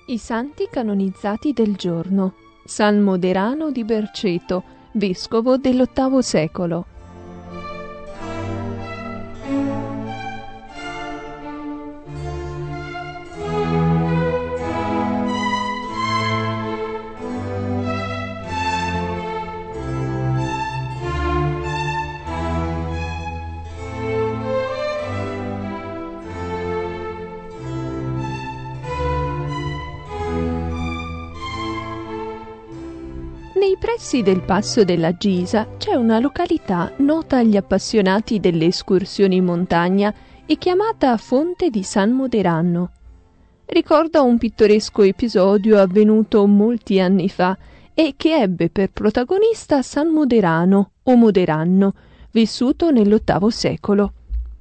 I santi canonizzati del giorno. San Moderano di Berceto, vescovo dell'VIII secolo. Nei pressi del Passo della Gisa c'è una località nota agli appassionati delle escursioni in montagna e chiamata Fonte di San Moderano. Ricorda un pittoresco episodio avvenuto molti anni fa e che ebbe per protagonista San Moderano o Moderanno, vissuto nell'VIII secolo.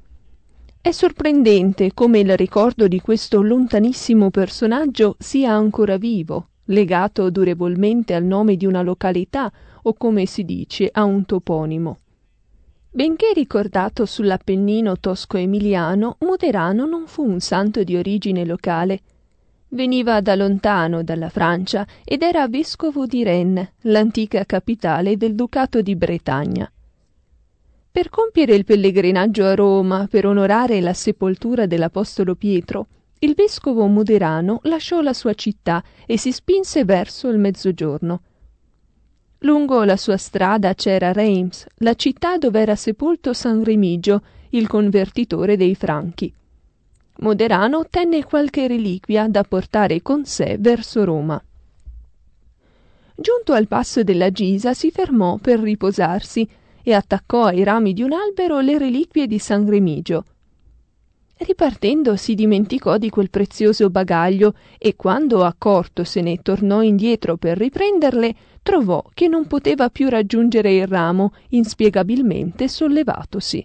È sorprendente come il ricordo di questo lontanissimo personaggio sia ancora vivo, legato durevolmente al nome di una località o, come si dice, a un toponimo. Benché ricordato sull'Appennino tosco-emiliano, Moderano non fu un santo di origine locale. Veniva da lontano, dalla Francia, ed era vescovo di Rennes, l'antica capitale del Ducato di Bretagna. Per compiere il pellegrinaggio a Roma per onorare la sepoltura dell'Apostolo Pietro, il vescovo Moderano lasciò la sua città e si spinse verso il mezzogiorno. Lungo la sua strada c'era Reims, la città dove era sepolto San Remigio, il convertitore dei Franchi. Moderano tenne qualche reliquia da portare con sé verso Roma. Giunto al passo della Gisa si fermò per riposarsi e attaccò ai rami di un albero le reliquie di San Remigio. Ripartendo si dimenticò di quel prezioso bagaglio e quando accortosene tornò indietro per riprenderle, trovò che non poteva più raggiungere il ramo, inspiegabilmente sollevatosi.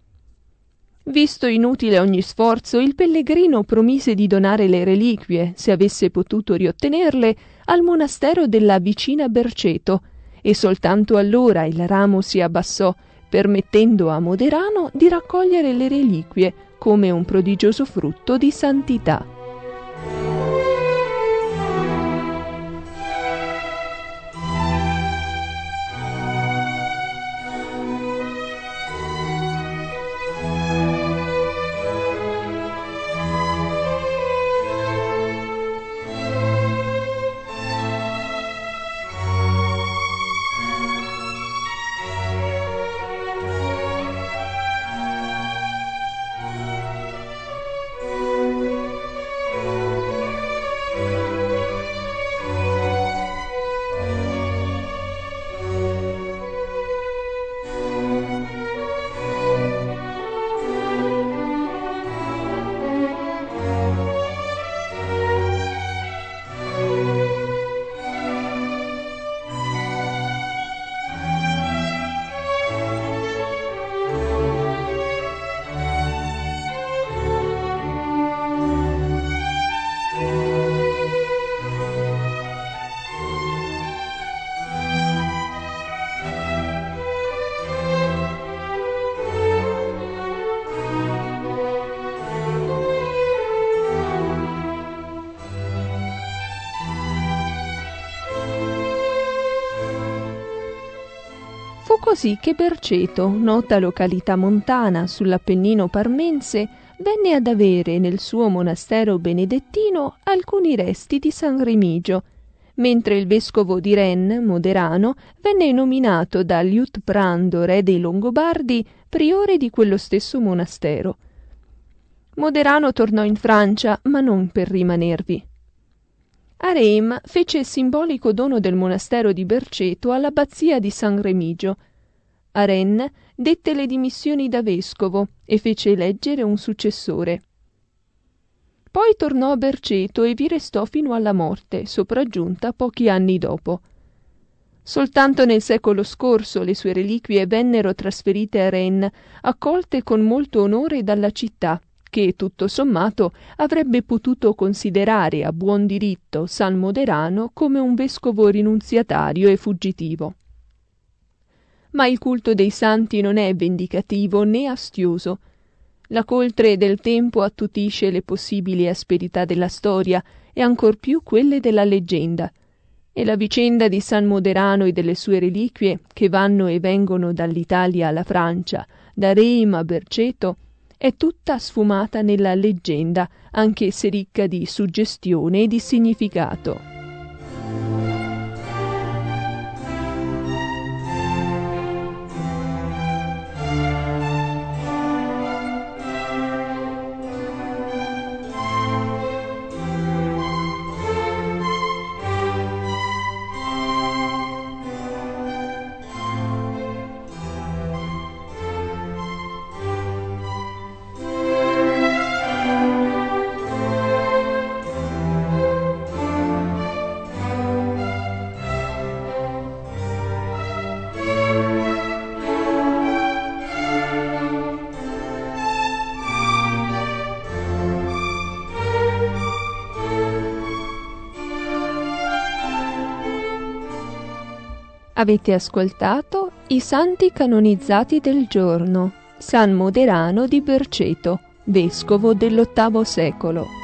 Visto inutile ogni sforzo, il pellegrino promise di donare le reliquie, se avesse potuto riottenerle, al monastero della vicina Berceto, e soltanto allora il ramo si abbassò, permettendo a Moderano di raccogliere le reliquie come un prodigioso frutto di santità. Fu così che Berceto, nota località montana sull'Appennino parmense, venne ad avere nel suo monastero benedettino alcuni resti di San Remigio, mentre il vescovo di Rennes, Moderano, venne nominato da Liutprando, re dei Longobardi, priore di quello stesso monastero. Moderano tornò in Francia, ma non per rimanervi. A Reims fece il simbolico dono del monastero di Berceto all'abbazia di San Remigio. A Rennes dette le dimissioni da vescovo e fece eleggere un successore. Poi tornò a Berceto e vi restò fino alla morte, sopraggiunta pochi anni dopo. Soltanto nel secolo scorso le sue reliquie vennero trasferite a Rennes, accolte con molto onore dalla città, che, tutto sommato, avrebbe potuto considerare a buon diritto San Moderano come un vescovo rinunziatario e fuggitivo. Ma il culto dei santi non è vendicativo né astioso. La coltre del tempo attutisce le possibili asperità della storia e ancor più quelle della leggenda. E la vicenda di San Moderano e delle sue reliquie, che vanno e vengono dall'Italia alla Francia, da Reims a Berceto, è tutta sfumata nella leggenda, anche se ricca di suggestione e di significato. Avete ascoltato I santi canonizzati del giorno. San Moderano di Berceto, vescovo dell'VIII secolo.